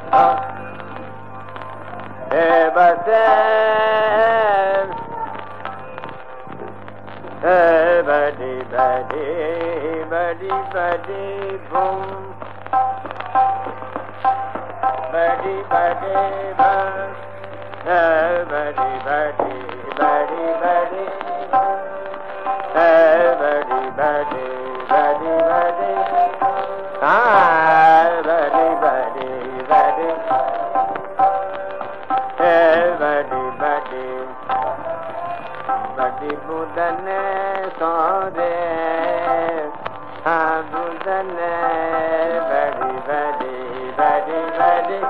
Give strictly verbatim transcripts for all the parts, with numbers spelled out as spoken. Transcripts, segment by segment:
Badi badi badi badi boom. Badi badi badi badi badi badi badi badi badi badi badi ah badi badi badi badi badi badi budane sore ah budane badi badi badi badi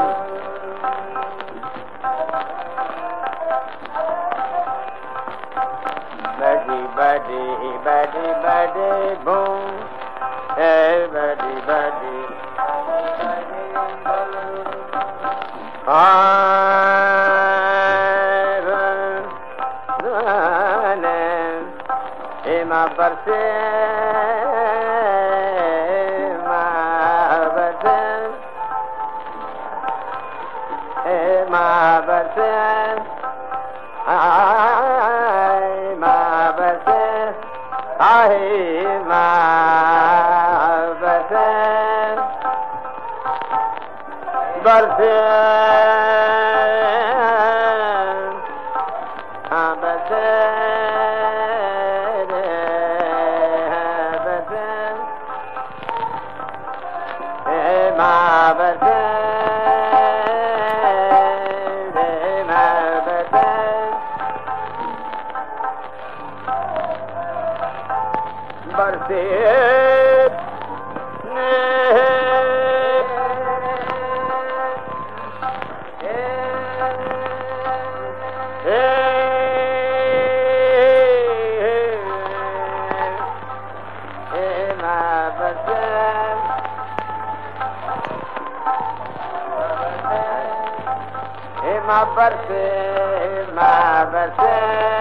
badi badi badi badi boom hey badi badi ma barse ma barse ma barse ay ma barse ay ma barse barse ah barse ma barse ma barse barse ma barse ma barse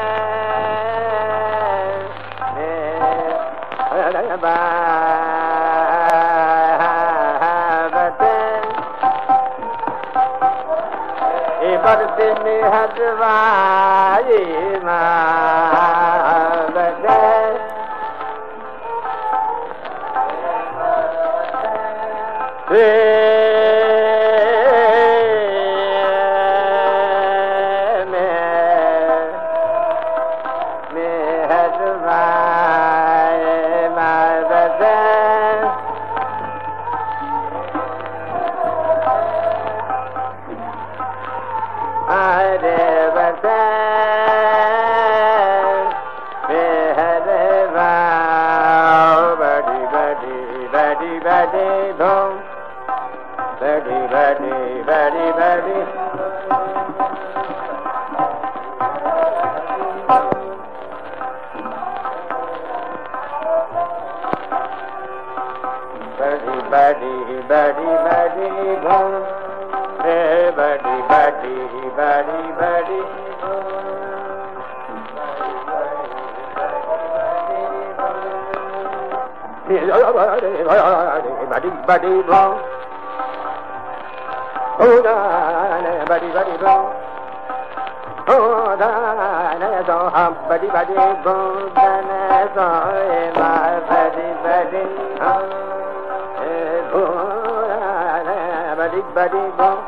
ba barse e barse ne hadwai ma barse badi badi badi boom hey badi badi badi badi badi badi boom oh da badi badi boom oh da so hum badi badi boom da so ma badi badi badi badi boom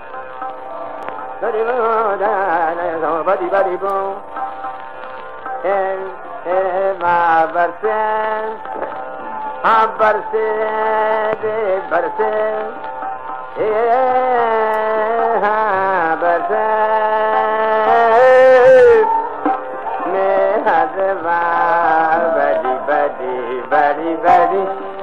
badi da so badi badi boom eh eh ma barse ah barse de barse eh ha barse me hadwa badi badi badi badi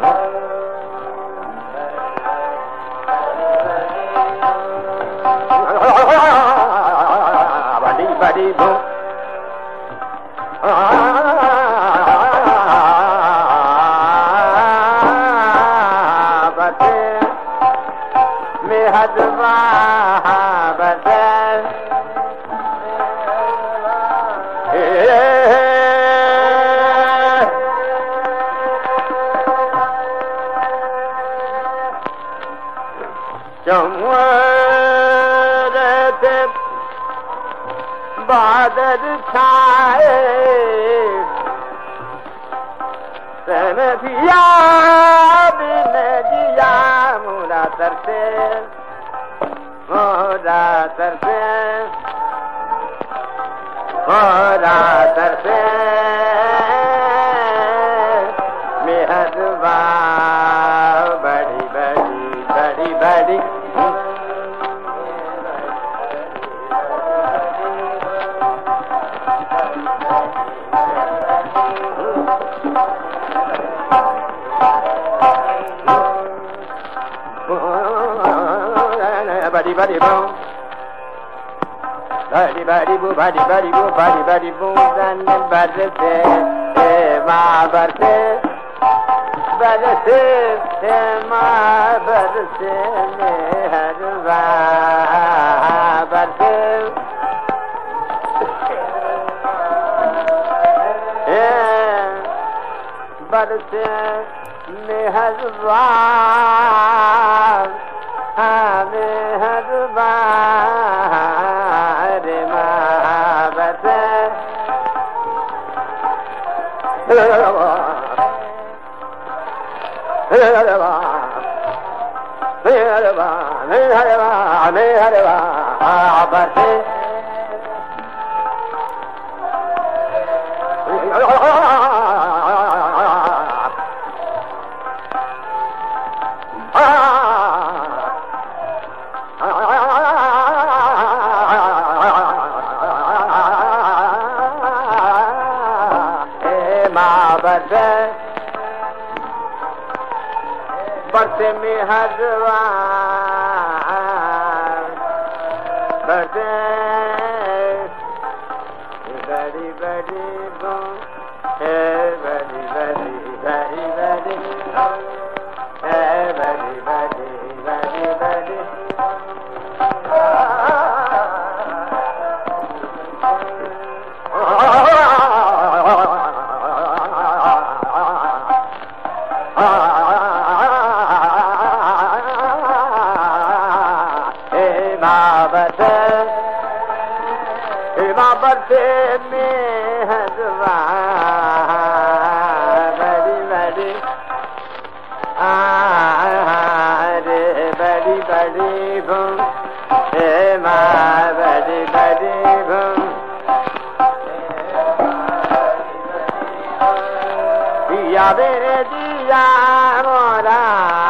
badi badi boom bate me hadwa bate Jam मोरते बादल छाए सन दिया बिन जिया मोरा तरसे मोरा तरसे मोरा तरसे मेहरबा बड़ी बड़ी बड़ी बड़ी bari bari bum bari bari bu bari bari bu bari bari bu dan barse e ma barse barse e ma barse meherba barse e barse meherba मेहरबा रे महाबत मेहरबा मेहरबा मेहरबा मेहरबा मेहरबा महाबत बरसे में हरवा बरसे बड़ी बड़ी बो है बड़ी बड़ी बड़ी बड़ी है बड़ी बड़ी बड़ी बड़ी बरसे मेहरबा बड़ी बड़ी रे बड़ी बड़ी भूम हे माँ बड़ी बड़ी भूम दिया मेरे दिया मोरा